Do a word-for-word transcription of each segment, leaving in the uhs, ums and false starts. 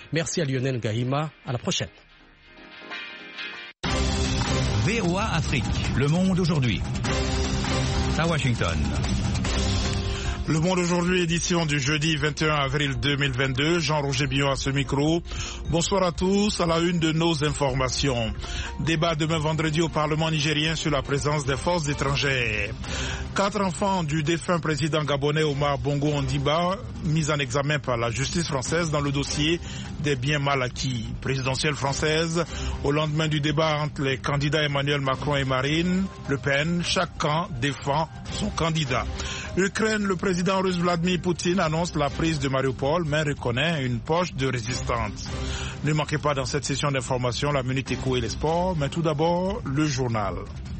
Merci à Lionel Gahima. À la prochaine. V O A Afrique, le monde aujourd'hui. À Washington. Le Monde aujourd'hui, édition du jeudi vingt et un avril deux mille vingt-deux. Jean-Roger Billon à ce micro. Bonsoir à tous. À la une de nos informations. Débat demain vendredi au Parlement nigérien sur la présence des forces étrangères. Quatre enfants du défunt président gabonais Omar Bongo Ondimba, mis en examen par la justice française dans le dossier des biens mal acquis. Présidentielle française, au lendemain du débat entre les candidats Emmanuel Macron et Marine Le Pen, chaque camp défend son candidat. Ukraine, le président russe Vladimir Poutine annonce la prise de Mariupol, mais reconnaît une poche de résistance. Ne manquez pas dans cette session d'information la Minute Éco et les sports, mais tout d'abord le journal.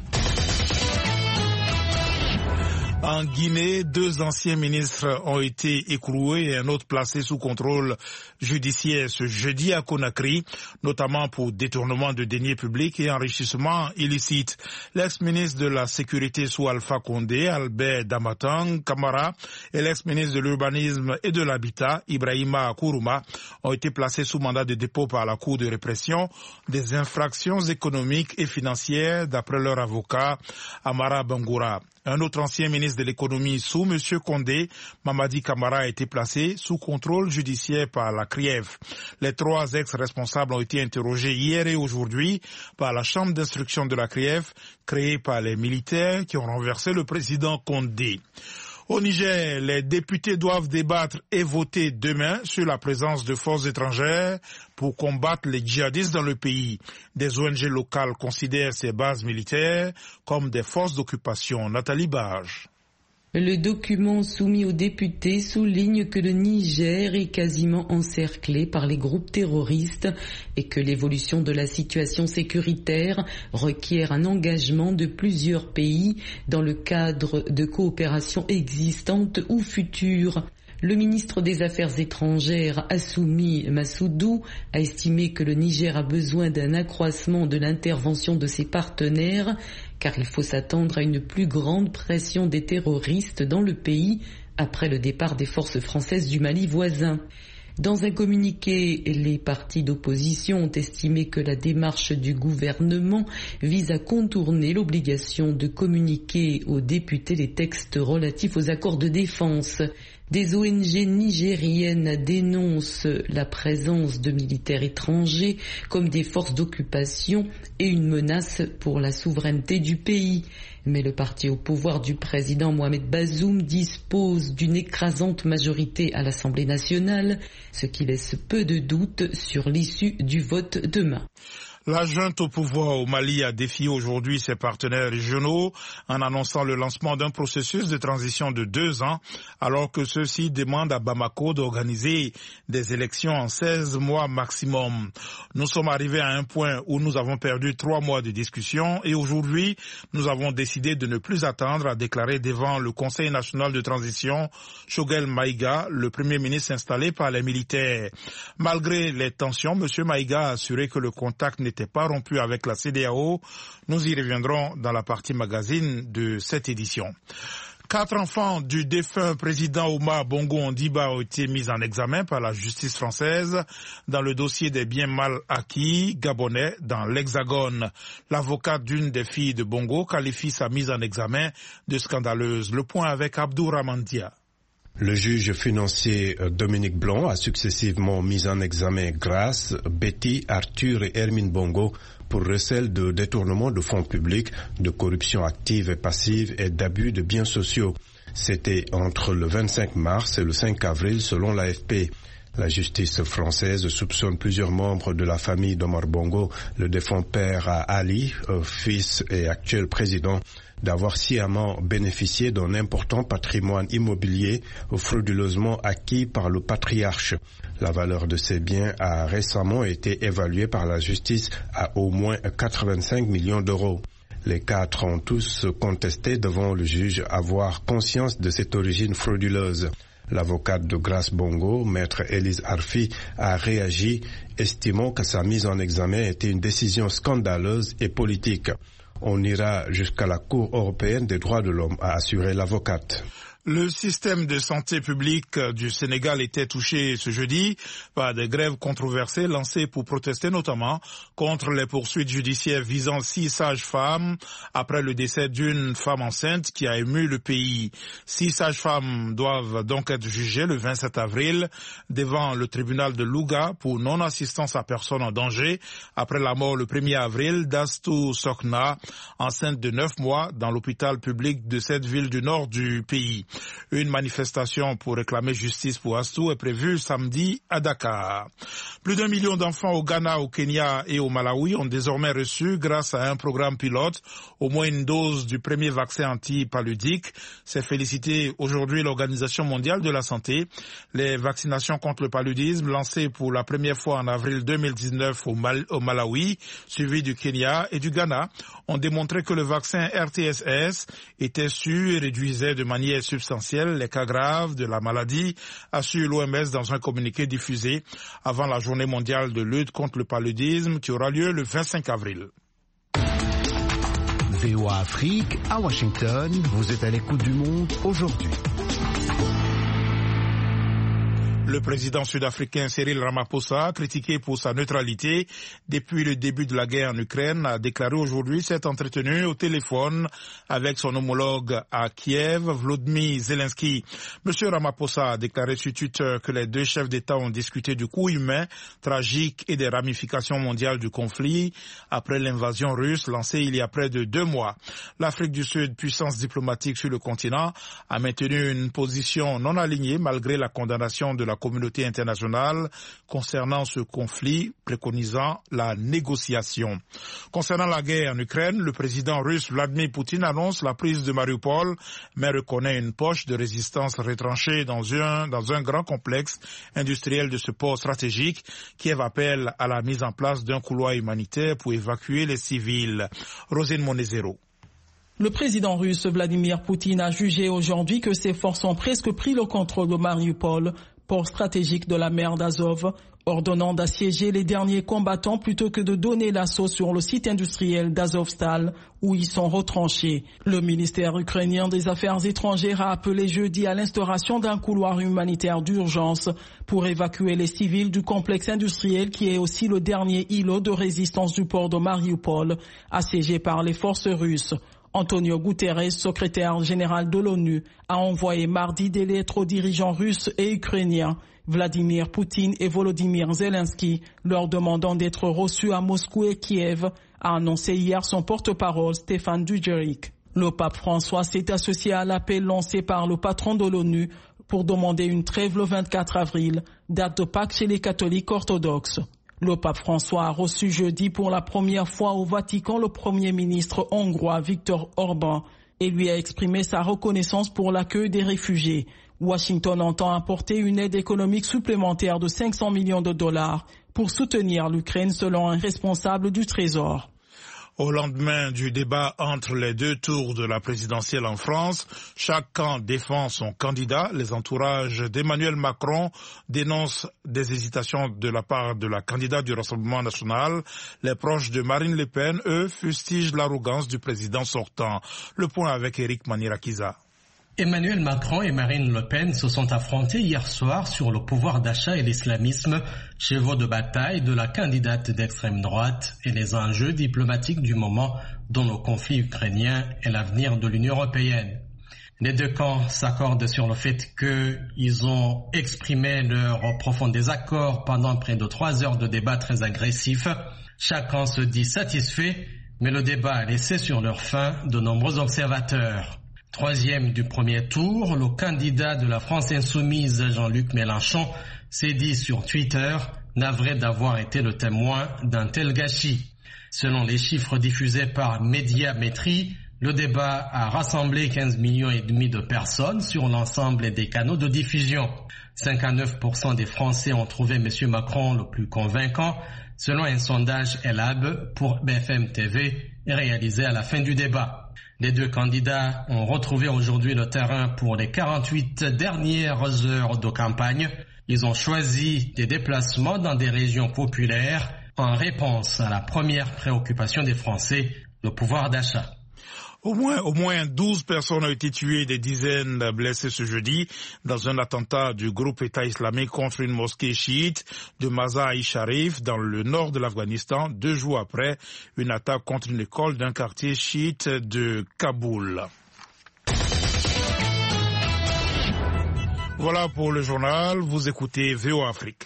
En Guinée, deux anciens ministres ont été écroués et un autre placé sous contrôle judiciaire ce jeudi à Conakry, notamment pour détournement de deniers publics et enrichissement illicite. L'ex-ministre de la Sécurité sous Alpha Condé, Albert Damatang Camara, et l'ex-ministre de l'Urbanisme et de l'Habitat, Ibrahima Kourouma, ont été placés sous mandat de dépôt par la Cour de répression des infractions économiques et financières, d'après leur avocat, Amara Bangoura. Un autre ancien ministre de l'économie sous M. Condé, Mamadi Camara, a été placé sous contrôle judiciaire par la C R I E F. Les trois ex-responsables ont été interrogés hier et aujourd'hui par la chambre d'instruction de la C R I E F, créée par les militaires qui ont renversé le président Condé. Au Niger, les députés doivent débattre et voter demain sur la présence de forces étrangères pour combattre les djihadistes dans le pays. Des O N G locales considèrent ces bases militaires comme des forces d'occupation. Nathalie Barge. Le document soumis aux députés souligne que le Niger est quasiment encerclé par les groupes terroristes et que l'évolution de la situation sécuritaire requiert un engagement de plusieurs pays dans le cadre de coopération existantes ou futures. Le ministre des Affaires étrangères, Assoumi Massoudou, a estimé que le Niger a besoin d'un accroissement de l'intervention de ses partenaires, car il faut s'attendre à une plus grande pression des terroristes dans le pays après le départ des forces françaises du Mali voisin. Dans un communiqué, les partis d'opposition ont estimé que la démarche du gouvernement vise à contourner l'obligation de communiquer aux députés les textes relatifs aux accords de défense. Des O N G nigériennes dénoncent la présence de militaires étrangers comme des forces d'occupation et une menace pour la souveraineté du pays. Mais le parti au pouvoir du président Mohamed Bazoum dispose d'une écrasante majorité à l'Assemblée nationale, ce qui laisse peu de doute sur l'issue du vote demain. La junte au pouvoir au Mali a défié aujourd'hui ses partenaires régionaux en annonçant le lancement d'un processus de transition de deux ans, alors que ceux-ci demandent à Bamako d'organiser des élections en seize mois maximum. Nous sommes arrivés à un point où nous avons perdu trois mois de discussion et aujourd'hui, nous avons décidé de ne plus attendre à déclarer devant le Conseil national de transition Choguel Maïga, le premier ministre installé par les militaires. Malgré les tensions, M. Maïga a assuré que le contact n'était pas rompu avec la C E D E A O. Nous y reviendrons dans la partie magazine de cette édition. Quatre enfants du défunt président Omar Bongo Ondimba ont été mis en examen par la justice française dans le dossier des biens mal acquis gabonais dans l'Hexagone. L'avocate d'une des filles de Bongo qualifie sa mise en examen de scandaleuse. Le point avec Abdourahmane Dia. Le juge financier Dominique Blanc a successivement mis en examen Grace, Betty, Arthur et Hermine Bongo pour recel de détournement de fonds publics, de corruption active et passive et d'abus de biens sociaux. C'était entre le vingt-cinq mars et le cinq avril selon l'A F P. La justice française soupçonne plusieurs membres de la famille d'Omar Bongo, le défunt père Ali, fils et actuel président, d'avoir sciemment bénéficié d'un important patrimoine immobilier frauduleusement acquis par le patriarche. La valeur de ces biens a récemment été évaluée par la justice à au moins quatre-vingt-cinq millions d'euros. Les quatre ont tous contesté devant le juge avoir conscience de cette origine frauduleuse. L'avocate de Grace Bongo, maître Élise Arfi, a réagi, estimant que sa mise en examen était une décision scandaleuse et politique. On ira jusqu'à la Cour européenne des droits de l'homme, a assuré l'avocate. Le système de santé publique du Sénégal était touché ce jeudi par des grèves controversées lancées pour protester notamment contre les poursuites judiciaires visant six sages-femmes après le décès d'une femme enceinte qui a ému le pays. Six sages-femmes doivent donc être jugées le vingt-sept avril devant le tribunal de Louga pour non-assistance à personne en danger après la mort le premier avril d'Astou Sokna, enceinte de neuf mois dans l'hôpital public de cette ville du nord du pays. Une manifestation pour réclamer justice pour Astou est prévue samedi à Dakar. Plus d'un million d'enfants au Ghana, au Kenya et au Malawi ont désormais reçu, grâce à un programme pilote, au moins une dose du premier vaccin anti-paludique. C'est félicité aujourd'hui l'Organisation mondiale de la santé. Les vaccinations contre le paludisme, lancées pour la première fois en avril deux mille dix-neuf au, Mal- au Malawi, suivi du Kenya et du Ghana, ont démontré que le vaccin R T S S était sûr et réduisait de manière substantielle les cas graves de la maladie, assure l'O M S dans un communiqué diffusé avant la journée mondiale de lutte contre le paludisme qui aura lieu le vingt-cinq avril. V O A Afrique, à Washington, vous êtes à l'écoute du monde aujourd'hui. Le président sud-africain Cyril Ramaphosa, critiqué pour sa neutralité depuis le début de la guerre en Ukraine, a déclaré aujourd'hui s'être entretenu au téléphone avec son homologue à Kiev, Volodymyr Zelensky. Monsieur Ramaphosa a déclaré sur Twitter que les deux chefs d'État ont discuté du coût humain tragique et des ramifications mondiales du conflit après l'invasion russe lancée il y a près de deux mois. L'Afrique du Sud, puissance diplomatique sur le continent, a maintenu une position non alignée malgré la condamnation de la communauté internationale concernant ce conflit, préconisant la négociation. Concernant la guerre en Ukraine, le président russe Vladimir Poutine annonce la prise de Mariupol, mais reconnaît une poche de résistance retranchée dans un, dans un grand complexe industriel de ce port stratégique. Kiev appelle à la mise en place d'un couloir humanitaire pour évacuer les civils. Rosine Monezero. Le président russe Vladimir Poutine a jugé aujourd'hui que ses forces ont presque pris le contrôle de Mariupol, port stratégique de la mer d'Azov, ordonnant d'assiéger les derniers combattants plutôt que de donner l'assaut sur le site industriel d'Azovstal où ils sont retranchés. Le ministère ukrainien des Affaires étrangères a appelé jeudi à l'instauration d'un couloir humanitaire d'urgence pour évacuer les civils du complexe industriel qui est aussi le dernier îlot de résistance du port de Mariupol, assiégé par les forces russes. Antonio Guterres, secrétaire général de l'ONU, a envoyé mardi des lettres aux dirigeants russes et ukrainiens, Vladimir Poutine et Volodymyr Zelensky, leur demandant d'être reçus à Moscou et Kiev, a annoncé hier son porte-parole Stéphane Dujarric. Le pape François s'est associé à l'appel lancé par le patron de l'ONU pour demander une trêve le vingt-quatre avril, date de Pâques chez les catholiques orthodoxes. Le pape François a reçu jeudi pour la première fois au Vatican le premier ministre hongrois Viktor Orban et lui a exprimé sa reconnaissance pour l'accueil des réfugiés. Washington entend apporter une aide économique supplémentaire de cinq cents millions de dollars pour soutenir l'Ukraine selon un responsable du Trésor. Au lendemain du débat entre les deux tours de la présidentielle en France, chaque camp défend son candidat. Les entourages d'Emmanuel Macron dénoncent des hésitations de la part de la candidate du Rassemblement national. Les proches de Marine Le Pen, eux, fustigent l'arrogance du président sortant. Le point avec Éric Manirakiza. Emmanuel Macron et Marine Le Pen se sont affrontés hier soir sur le pouvoir d'achat et l'islamisme, chevaux de bataille de la candidate d'extrême droite et les enjeux diplomatiques du moment dont le conflit ukrainien et l'avenir de l'Union européenne. Les deux camps s'accordent sur le fait qu'ils ont exprimé leur profond désaccord pendant près de trois heures de débat très agressif. Chacun se dit satisfait, mais le débat a laissé sur leur faim de nombreux observateurs. Troisième du premier tour, le candidat de la France insoumise, Jean-Luc Mélenchon, s'est dit sur Twitter navré d'avoir été le témoin d'un tel gâchis. Selon les chiffres diffusés par Médiamétrie, le débat a rassemblé quinze millions et demi de personnes sur l'ensemble des canaux de diffusion. cinquante-neuf pour cent des Français ont trouvé M. Macron le plus convaincant, selon un sondage Elab pour B F M T V réalisé à la fin du débat. Les deux candidats ont retrouvé aujourd'hui le terrain pour les quarante-huit dernières heures de campagne. Ils ont choisi des déplacements dans des régions populaires en réponse à la première préoccupation des Français, le pouvoir d'achat. Au moins, au moins douze personnes ont été tuées et des dizaines blessées ce jeudi dans un attentat du groupe État islamique contre une mosquée chiite de Mazar-i-Sharif dans le nord de l'Afghanistan, deux jours après une attaque contre une école d'un quartier chiite de Kaboul. Voilà pour le journal. Vous écoutez V O Afrique.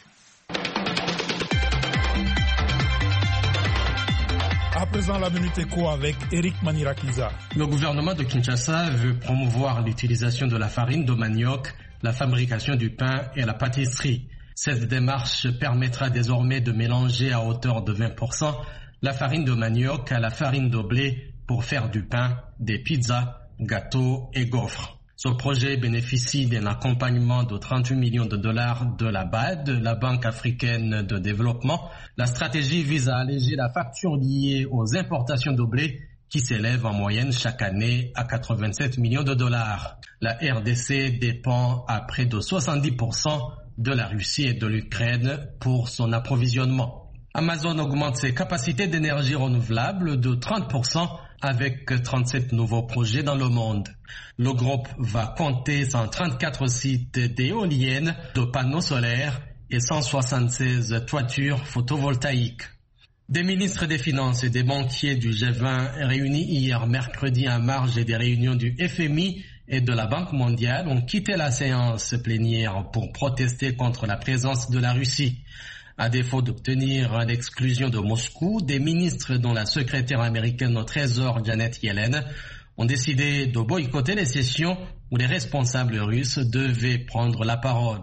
À présent, la Minute Éco avec Eric Manirakiza. Le gouvernement de Kinshasa veut promouvoir l'utilisation de la farine de manioc, la fabrication du pain et la pâtisserie. Cette démarche permettra désormais de mélanger à hauteur de vingt pour cent la farine de manioc à la farine de blé pour faire du pain, des pizzas, gâteaux et gaufres. Ce projet bénéficie d'un accompagnement de trente-huit millions de dollars de la B A D, la Banque africaine de développement. La stratégie vise à alléger la facture liée aux importations de blé qui s'élève en moyenne chaque année à quatre-vingt-sept millions de dollars. La R D C dépend à près de soixante-dix pour cent de la Russie et de l'Ukraine pour son approvisionnement. Amazon augmente ses capacités d'énergie renouvelable de trente pour cent avec trente-sept nouveaux projets dans le monde. Le groupe va compter cent trente-quatre sites d'éoliennes, de panneaux solaires et cent soixante-seize toitures photovoltaïques. Des ministres des Finances et des banquiers du G vingt réunis hier mercredi en marge des réunions du F M I et de la Banque mondiale ont quitté la séance plénière pour protester contre la présence de la Russie. À défaut d'obtenir l'exclusion de Moscou, des ministres dont la secrétaire américaine au Trésor Janet Yellen ont décidé de boycotter les sessions où les responsables russes devaient prendre la parole.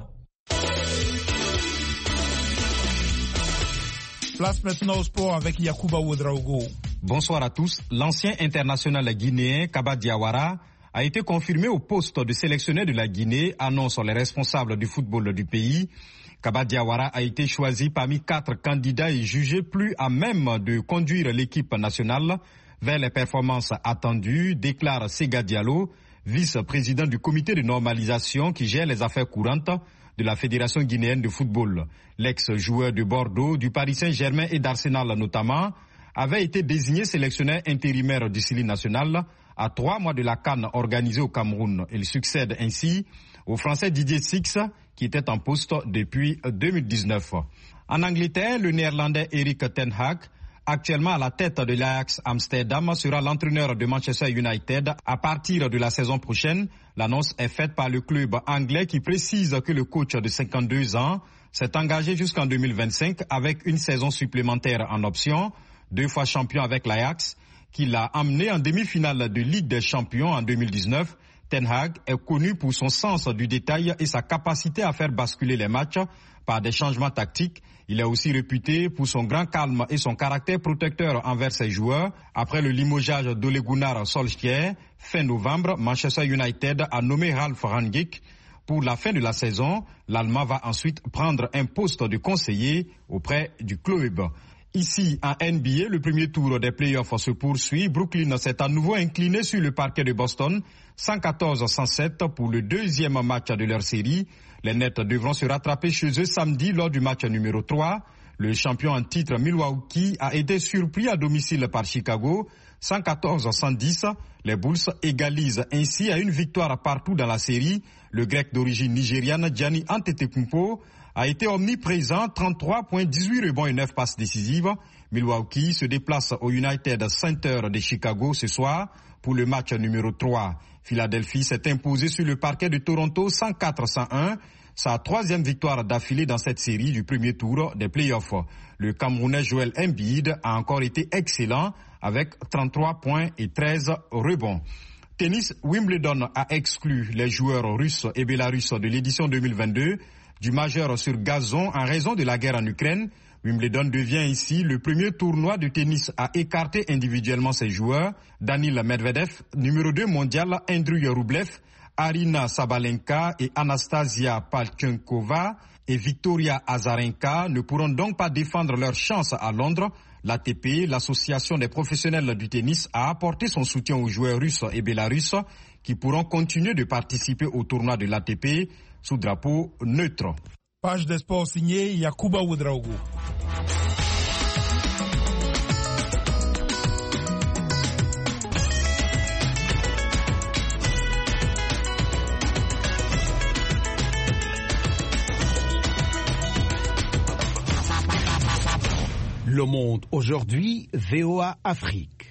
Place maintenant au sport avec Yacouba Ouedraogo. Bonsoir à tous. L'ancien international guinéen Kaba Diawara a été confirmé au poste de sélectionneur de la Guinée, annoncent les responsables du football du pays. Kaba Diawara a été choisi parmi quatre candidats et jugé plus à même de conduire l'équipe nationale vers les performances attendues, déclare Sega Diallo, vice-président du comité de normalisation qui gère les affaires courantes de la Fédération guinéenne de football. L'ex-joueur de Bordeaux, du Paris Saint-Germain et d'Arsenal notamment, avait été désigné sélectionneur intérimaire du Sili national à trois mois de la CAN organisée au Cameroun. Il succède ainsi au Français Didier Six, qui était en poste depuis deux mille dix-neuf. En Angleterre, le Néerlandais Erik ten Hag, actuellement à la tête de l'Ajax Amsterdam, sera l'entraîneur de Manchester United à partir de la saison prochaine. L'annonce est faite par le club anglais qui précise que le coach de cinquante-deux ans s'est engagé jusqu'en deux mille vingt-cinq avec une saison supplémentaire en option, deux fois champion avec l'Ajax, qui l'a amené en demi-finale de Ligue des Champions en deux mille dix-neuf. Ten Hag est connu pour son sens du détail et sa capacité à faire basculer les matchs par des changements tactiques. Il est aussi réputé pour son grand calme et son caractère protecteur envers ses joueurs. Après le limogeage d'Ole Gunnar Solskjaer, fin novembre, Manchester United a nommé Ralf Rangnick. Pour la fin de la saison, l'Allemand va ensuite prendre un poste de conseiller auprès du club. Ici, en N B A, le premier tour des playoffs se poursuit. Brooklyn s'est à nouveau incliné sur le parquet de Boston, cent quatorze à cent sept pour le deuxième match de leur série. Les Nets devront se rattraper chez eux samedi lors du match numéro trois. Le champion en titre Milwaukee a été surpris à domicile par Chicago, cent quatorze à cent dix. Les Bulls égalisent ainsi à une victoire partout dans la série. Le grec d'origine nigériane Giannis Antetokounmpo a été omniprésent, trente-trois points, dix-huit rebonds et neuf passes décisives. Milwaukee se déplace au United Center de Chicago ce soir pour le match numéro trois. Philadelphie s'est imposé sur le parquet de Toronto cent quatre à cent un, sa troisième victoire d'affilée dans cette série du premier tour des playoffs. Le Camerounais Joel Embiid a encore été excellent avec trente-trois points et treize rebonds. Tennis, Wimbledon a exclu les joueurs russes et bélarusses de l'édition deux mille vingt-deux du majeur sur gazon en raison de la guerre en Ukraine. Wimbledon devient ici le premier tournoi de tennis à écarter individuellement ses joueurs. Danil Medvedev, numéro deux mondial, Andrei Rublev, Arina Sabalenka et Anastasia Palchenkova et Victoria Azarenka ne pourront donc pas défendre leur chance à Londres. L'A T P, l'association des professionnels du tennis, a apporté son soutien aux joueurs russes et bélarusses qui pourront continuer de participer au tournoi de l'A T P sous drapeau neutre. Page des sports signée Yacouba Ouedraogo. Le Monde aujourd'hui, V O A Afrique.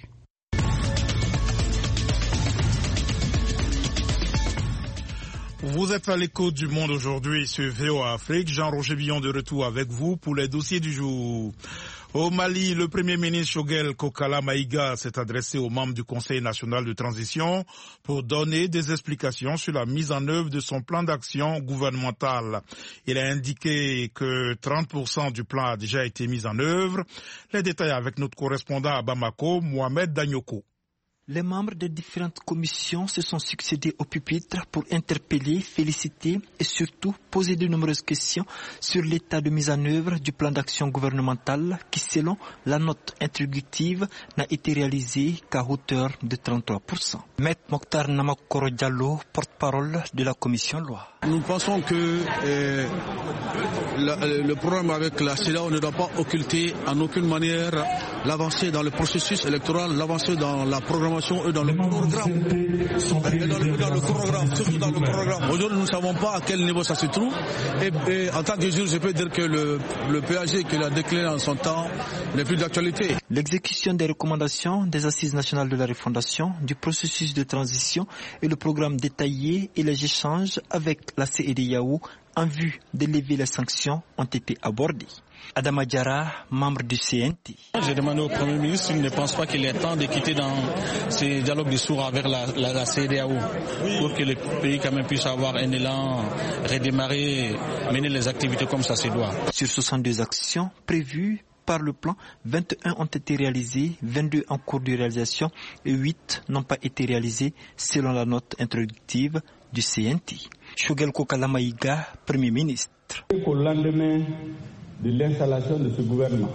Vous êtes à l'écoute du Monde aujourd'hui sur V O A Afrique. Jean-Roger Billon de retour avec vous pour les dossiers du jour. Au Mali, le Premier ministre Choguel Kokala Maïga s'est adressé aux membres du Conseil national de transition pour donner des explications sur la mise en œuvre de son plan d'action gouvernemental. Il a indiqué que trente pour cent du plan a déjà été mis en œuvre. Les détails avec notre correspondant à Bamako, Mohamed Danyoko. Les membres des différentes commissions se sont succédés au pupitre pour interpeller, féliciter et surtout poser de nombreuses questions sur l'état de mise en œuvre du plan d'action gouvernemental qui, selon la note introductive, n'a été réalisé qu'à hauteur de trente-trois pour cent. Maître Mokhtar Namakoro Diallo, porte-parole de la commission loi. Nous pensons que euh, la, le problème avec la C E D E A O ne doit pas occulter en aucune manière l'avancée dans le processus électoral, l'avancée dans la programmation et dans le programme. Et dans le, dans le programme, surtout dans le programme. Aujourd'hui, nous ne savons pas à quel niveau ça se trouve. Et, et en tant que juge, je peux dire que le, le P A G qu'il a décliné en son temps n'est plus d'actualité. L'exécution des recommandations des Assises nationales de la refondation, du processus de transition et le programme détaillé et les échanges avec la C E D E A O en vue d'élever les sanctions ont été abordés. Adama Diarra, membre du C N T. J'ai demandé au Premier ministre s'il ne pense pas qu'il est temps de quitter dans ces dialogues de sourds avec la, la, la C E D E A O pour que le pays quand même puisse avoir un élan, redémarrer, mener les activités comme ça se doit. Sur soixante-deux actions prévues par le plan, vingt et un ont été réalisées, vingt-deux en cours de réalisation et huit n'ont pas été réalisées selon la note introductive du C N T. Choguel Kokala Maïga, Premier ministre. Au lendemain de l'installation de ce gouvernement,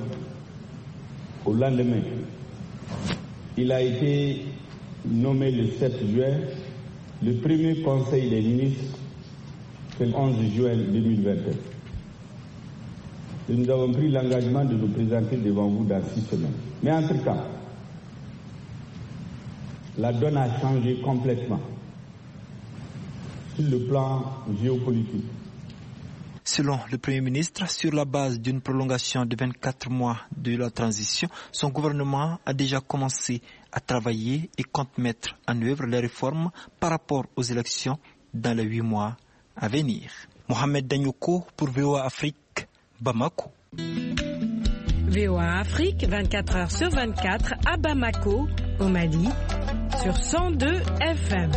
au lendemain, il a été nommé le sept juin, le premier conseil des ministres, le onze juin deux mille vingt et un. Et nous avons pris l'engagement de nous présenter devant vous dans six semaines. Mais entre-temps, la donne a changé complètement sur le plan géopolitique. Selon le Premier ministre, sur la base d'une prolongation de vingt-quatre mois de la transition, son gouvernement a déjà commencé à travailler et compte mettre en œuvre les réformes par rapport aux élections dans les huit mois à venir. Mohamed Danyoko pour V O A Afrique, Bamako. V O A Afrique, vingt-quatre heures sur vingt-quatre à Bamako, au Mali, sur cent deux F M.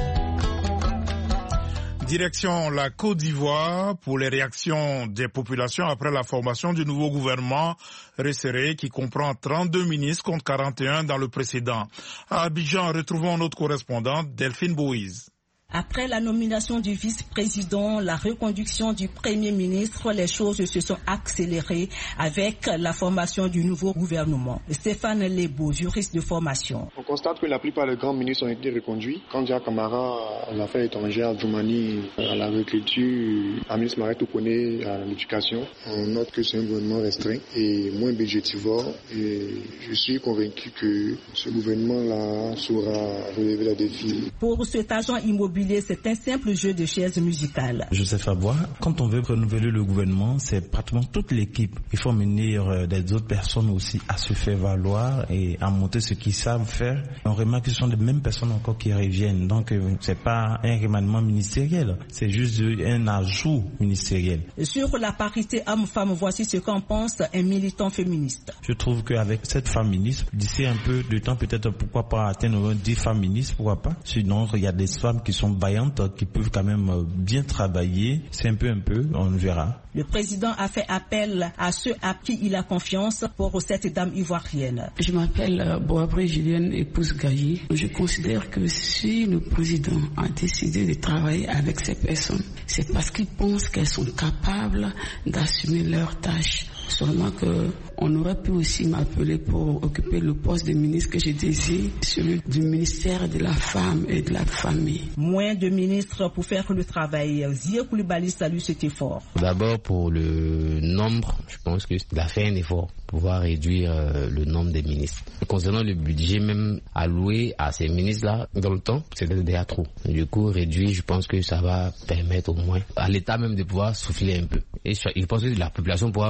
Direction la Côte d'Ivoire pour les réactions des populations après la formation du nouveau gouvernement resserré qui comprend trente-deux ministres contre quarante et un dans le précédent. À Abidjan, retrouvons notre correspondante Delphine Boïse. Après la nomination du vice-président, la reconduction du premier ministre, les choses se sont accélérées avec la formation du nouveau gouvernement. Stéphane Lebo, juriste de formation. On constate que la plupart des grands ministres ont été reconduits. Kandia Kamara à l'affaire étrangère, Djoumani à l'agriculture, Amis Maret Oukone à l'éducation. On note que c'est un gouvernement restreint et moins budgétivore. Et je suis convaincu que ce gouvernement-là saura relever les défis. Pour cet agent immobilier, c'est un simple jeu de chaises musicales. Joseph Aboua, quand on veut renouveler le gouvernement, c'est pratiquement toute l'équipe. Il faut mener des autres personnes aussi à se faire valoir et à monter ce qu'ils savent faire. On remarque que ce sont les mêmes personnes encore qui reviennent. Donc, c'est pas un remaniement ministériel, c'est juste un ajout ministériel. Sur la parité homme-femme, voici ce qu'en pense un militant féministe. Je trouve qu'avec cette femme ministre, d'ici un peu de temps, peut-être pourquoi pas atteindre dix femmes ministres, pourquoi pas. Sinon, il y a des femmes qui sont vaillantes, qui peuvent quand même bien travailler. C'est un peu un peu, on verra. Le président a fait appel à ceux à qui il a confiance pour cette dame ivoirienne. Je m'appelle Boabré Julienne, épouse Gailly. Je considère que si le président a décidé de travailler avec ces personnes, c'est parce qu'il pense qu'elles sont capables d'assumer leurs tâches. Seulement que on aurait pu aussi m'appeler pour occuper le poste de ministre que je désire, celui du ministère de la femme et de la famille. Moins de ministres pour faire le travail. Zia Koulibaly salue cet effort. D'abord pour le nombre, je pense qu'il a fait un effort pour pouvoir réduire euh, le nombre des ministres. Concernant le budget même alloué à ces ministres-là, dans le temps, c'était déjà trop. Du coup, réduit, je pense que ça va permettre au moins à l'État même de pouvoir souffler un peu. Et je pense que la population pourra en bénéficier.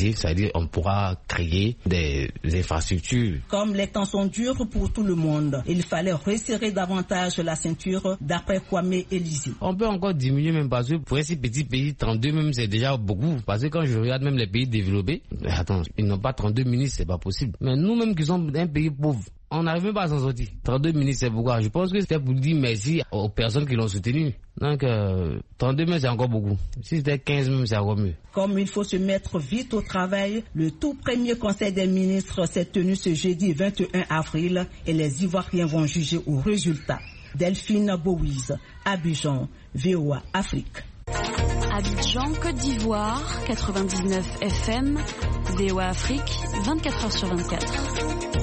inclusive, c'est-à-dire on pourra créer des infrastructures. Comme les temps sont durs pour tout le monde, il fallait resserrer davantage la ceinture, d'après Kwame Elysée. On peut encore diminuer même parce que pour un si petit pays, trente-deux même c'est déjà beaucoup. Parce que quand je regarde même les pays développés, attends, ils n'ont pas trente-deux ministres, c'est pas possible. Mais nous-mêmes qui sommes un pays pauvre, on n'arrive même pas à s'en sortir. trente-deux ministres, c'est pourquoi. Je pense que c'était pour dire merci aux personnes qui l'ont soutenu. Donc, euh, trente-deux même, c'est encore beaucoup. Si c'était quinze même, c'est encore mieux. Comme il faut se mettre vite au travail, le tout premier conseil des ministres s'est tenu ce jeudi vingt et un avril et les Ivoiriens vont juger au résultat. Delphine Bouise, Abidjan, V O A Afrique. Abidjan, Côte d'Ivoire, quatre-vingt-dix-neuf F M, V O A Afrique, vingt-quatre heures sur vingt-quatre.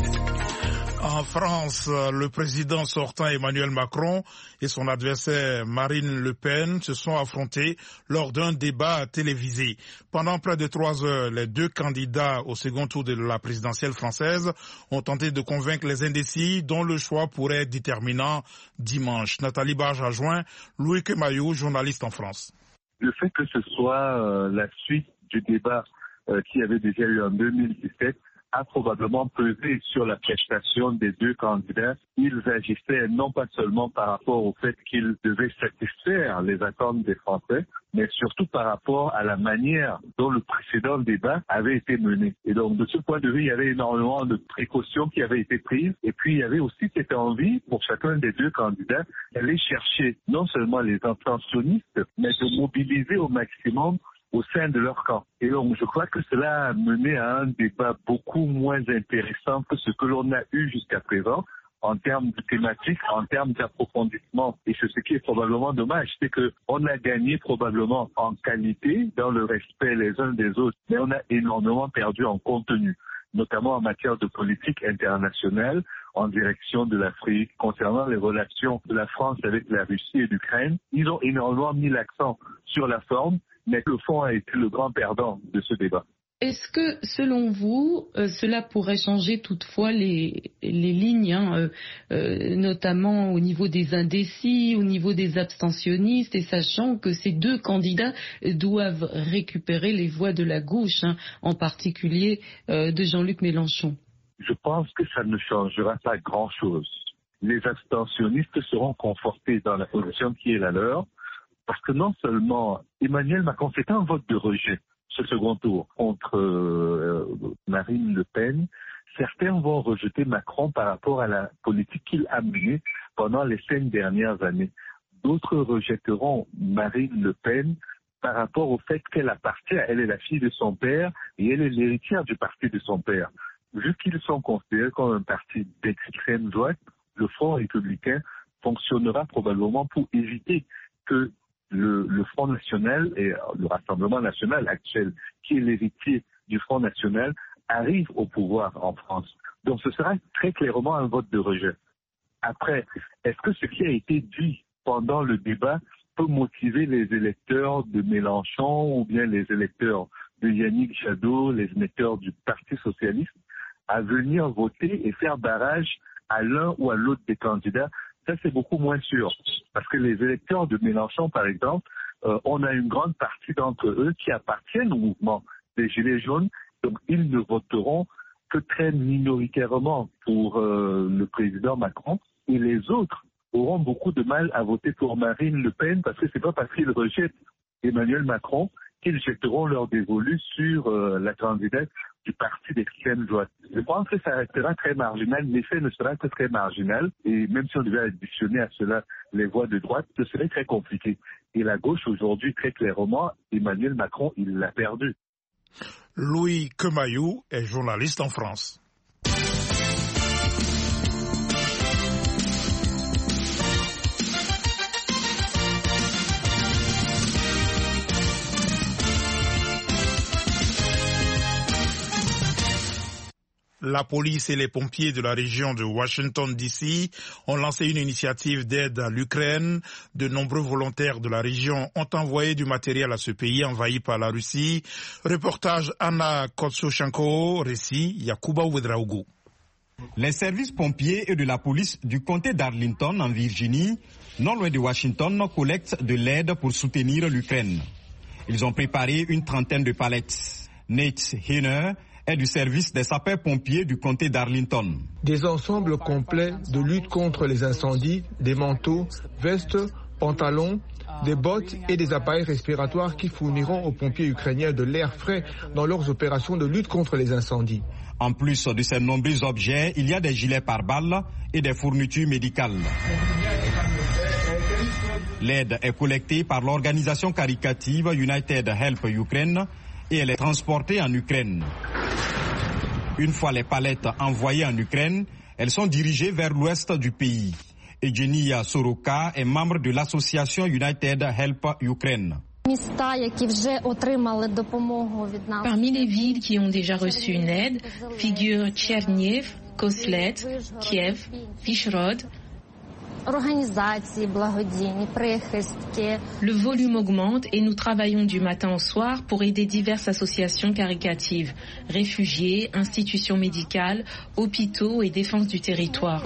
En France, le président sortant Emmanuel Macron et son adversaire Marine Le Pen se sont affrontés lors d'un débat télévisé. Pendant près de trois heures, les deux candidats au second tour de la présidentielle française ont tenté de convaincre les indécis dont le choix pourrait être déterminant dimanche. Nathalie Barge a joint Louis Kemayou, journaliste en France. Le fait que ce soit euh, la suite du débat euh, qui avait déjà eu en deux mille dix-sept a probablement pesé sur la prestation des deux candidats. Ils agissaient non pas seulement par rapport au fait qu'ils devaient satisfaire les attentes des Français, mais surtout par rapport à la manière dont le précédent débat avait été mené. Et donc, de ce point de vue, il y avait énormément de précautions qui avaient été prises. Et puis, il y avait aussi cette envie, pour chacun des deux candidats, d'aller chercher non seulement les abstentionnistes, mais de mobiliser au maximum au sein de leur camp. Et donc, je crois que cela a mené à un débat beaucoup moins intéressant que ce que l'on a eu jusqu'à présent en termes de thématique, en termes d'approfondissement. Et c'est ce qui est probablement dommage, c'est qu'on a gagné probablement en qualité, dans le respect les uns des autres, mais on a énormément perdu en contenu, notamment en matière de politique internationale, en direction de l'Afrique, concernant les relations de la France avec la Russie et l'Ukraine. Ils ont énormément mis l'accent sur la forme, mais le fond a été le grand perdant de ce débat. Est-ce que, selon vous, euh, cela pourrait changer toutefois les, les lignes, hein, euh, euh, notamment au niveau des indécis, au niveau des abstentionnistes, et sachant que ces deux candidats doivent récupérer les voix de la gauche, hein, en particulier euh, de Jean-Luc Mélenchon? Je pense que ça ne changera pas grand-chose. Les abstentionnistes seront confortés dans la position qui est la leur, parce que non seulement Emmanuel Macron, c'est un vote de rejet, ce second tour, contre euh, Marine Le Pen. Certains vont rejeter Macron par rapport à la politique qu'il a menée pendant les cinq dernières années. D'autres rejetteront Marine Le Pen par rapport au fait qu'elle appartient, elle est la fille de son père et elle est l'héritière du parti de son père. Vu qu'ils sont considérés comme un parti d'extrême droite, le Front républicain fonctionnera probablement pour éviter que le, le Front national et le Rassemblement national actuel, qui est l'héritier du Front national, arrive au pouvoir en France. Donc ce sera très clairement un vote de rejet. Après, est-ce que ce qui a été dit pendant le débat peut motiver les électeurs de Mélenchon ou bien les électeurs de Yannick Jadot, les électeurs du Parti socialiste, à venir voter et faire barrage à l'un ou à l'autre des candidats? Ça, c'est beaucoup moins sûr. Parce que les électeurs de Mélenchon, par exemple, euh, on a une grande partie d'entre eux qui appartiennent au mouvement des Gilets jaunes. Donc, ils ne voteront que très minoritairement pour euh, le président Macron. Et les autres auront beaucoup de mal à voter pour Marine Le Pen parce que c'est pas parce qu'ils rejettent Emmanuel Macron qu'ils jetteront leur dévolu sur euh, la candidate du parti d'extrême droite. Je pense que ça restera très marginal, l'effet ne sera que très marginal, et même si on devait additionner à cela les voix de droite, ce serait très compliqué. Et la gauche aujourd'hui, très clairement, Emmanuel Macron, il l'a perdu. Louis Kemayou est journaliste en France. La police et les pompiers de la région de Washington D C ont lancé une initiative d'aide à l'Ukraine. De nombreux volontaires de la région ont envoyé du matériel à ce pays envahi par la Russie. Reportage Anna Kotsouchenko, récit Yakuba Ouedraogo. Les services pompiers et de la police du comté d'Arlington en Virginie, non loin de Washington, collectent de l'aide pour soutenir l'Ukraine. Ils ont préparé une trentaine de palettes. Nate Hiner est du service des sapeurs-pompiers du comté d'Arlington. Des ensembles complets de lutte contre les incendies, des manteaux, vestes, pantalons, des bottes et des appareils respiratoires qui fourniront aux pompiers ukrainiens de l'air frais dans leurs opérations de lutte contre les incendies. En plus de ces nombreux objets, il y a des gilets pare-balles et des fournitures médicales. L'aide est collectée par l'organisation caritative United Help Ukraine et elle est transportée en Ukraine. Une fois les palettes envoyées en Ukraine, elles sont dirigées vers l'ouest du pays. Eugenia Soroka est membre de l'association United Help Ukraine. Parmi les villes qui ont déjà reçu une aide figurent Tcherniev, Koslet, Kiev, Vishrod. Le volume augmente et nous travaillons du matin au soir pour aider diverses associations caritatives, réfugiés, institutions médicales, hôpitaux et défense du territoire.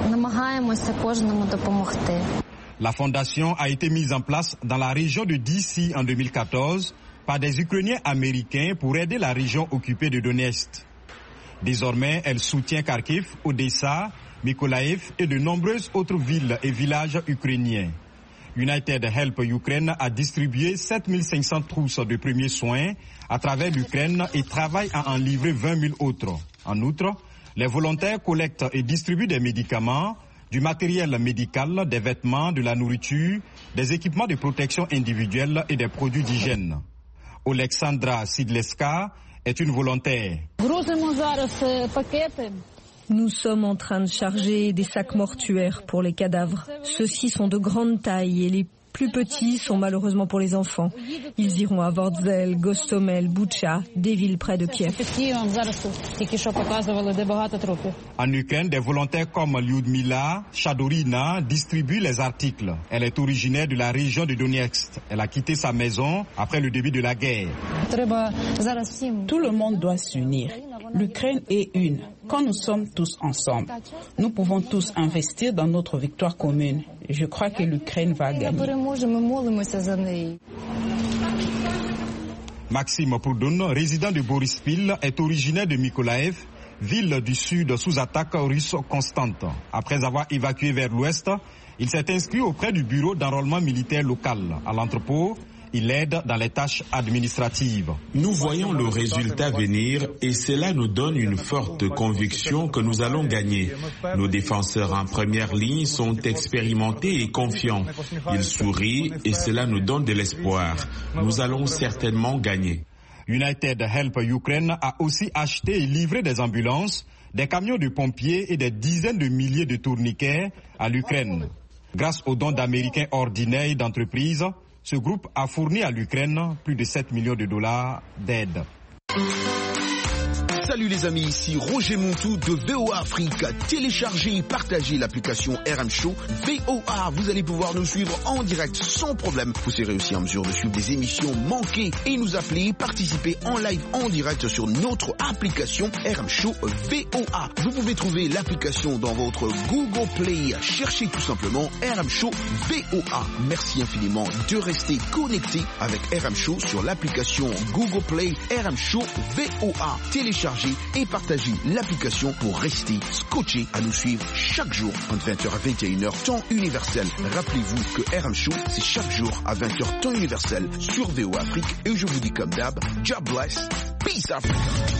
La fondation a été mise en place dans la région de D C en deux mille quatorze par des Ukrainiens américains pour aider la région occupée de Donetsk. Désormais, elle soutient Kharkiv, Odessa, Mykolaiv et de nombreuses autres villes et villages ukrainiens. United Help Ukraine a distribué sept mille cinq cents trousses de premiers soins à travers l'Ukraine et travaille à en livrer vingt mille autres. En outre, les volontaires collectent et distribuent des médicaments, du matériel médical, des vêtements, de la nourriture, des équipements de protection individuelle et des produits d'hygiène. Oleksandra Sidleska est une volontaire. Nous sommes en train de charger des sacs mortuaires pour les cadavres. Ceux-ci sont de grande taille et les plus petits sont malheureusement pour les enfants. Ils iront à Vorzel, Gostomel, Boutcha, des villes près de Kiev. En Ukraine, des volontaires comme Lyudmila Chadorina distribuent les articles. Elle est originaire de la région de Donetsk. Elle a quitté sa maison après le début de la guerre. Tout le monde doit s'unir. L'Ukraine est une. Quand nous sommes tous ensemble, nous pouvons tous investir dans notre victoire commune. Je crois que l'Ukraine va gagner. Maxime Proudhon, résident de Borispil, est originaire de Mykolaiv, ville du sud sous attaque russe constante. Après avoir évacué vers l'ouest, il s'est inscrit auprès du bureau d'enrôlement militaire local. À l'entrepôt, il aide dans les tâches administratives. Nous voyons le résultat venir et cela nous donne une forte conviction que nous allons gagner. Nos défenseurs en première ligne sont expérimentés et confiants. Ils sourient et cela nous donne de l'espoir. Nous allons certainement gagner. United Help Ukraine a aussi acheté et livré des ambulances, des camions de pompiers et des dizaines de milliers de tourniquets à l'Ukraine. Grâce aux dons d'Américains ordinaires et d'entreprises, ce groupe a fourni à l'Ukraine plus de sept millions de dollars d'aide. Salut les amis, ici Roger Montou de V O A Afrique. Téléchargez et partagez l'application R M Show V O A. Vous allez pouvoir nous suivre en direct sans problème. Vous serez aussi en mesure de suivre des émissions manquées et nous appeler, participer en live en direct sur notre application R M Show V O A. Vous pouvez trouver l'application dans votre Google Play. Cherchez tout simplement R M Show V O A. Merci infiniment de rester connecté avec R M Show sur l'application Google Play R M Show V O A. Téléchargez et partagez l'application pour rester scotché à nous suivre chaque jour entre vingt heures à vingt et une heures temps universel. Rappelez-vous que R M Show c'est chaque jour à vingt heures temps universel sur V O A Afrique et je vous dis comme d'hab, God bless, peace Africa.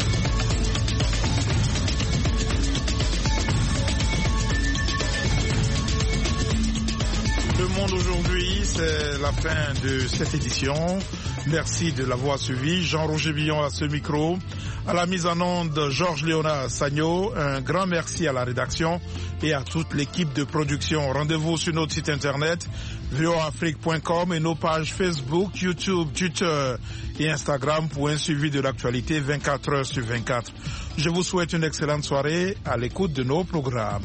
Le monde aujourd'hui, c'est la fin de cette édition. Merci de l'avoir suivi. Jean-Roger Billon à ce micro. À la mise en onde, Georges Léonard Sagno. Un grand merci à la rédaction et à toute l'équipe de production. Rendez-vous sur notre site internet v o a afrique point com et nos pages Facebook, YouTube, Twitter et Instagram pour un suivi de l'actualité vingt-quatre heures sur vingt-quatre. Je vous souhaite une excellente soirée à l'écoute de nos programmes.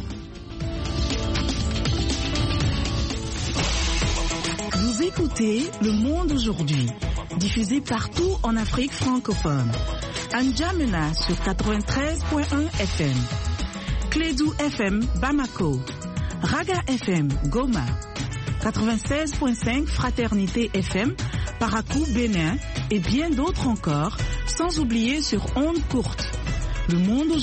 Vous écoutez Le Monde aujourd'hui, diffusé partout en Afrique francophone. N'Djamena sur quatre-vingt-treize point un F M, Clédou F M Bamako, Raga F M Goma, quatre-vingt-seize point cinq Fraternité F M Parakou Bénin et bien d'autres encore sans oublier sur ondes courtes. Le monde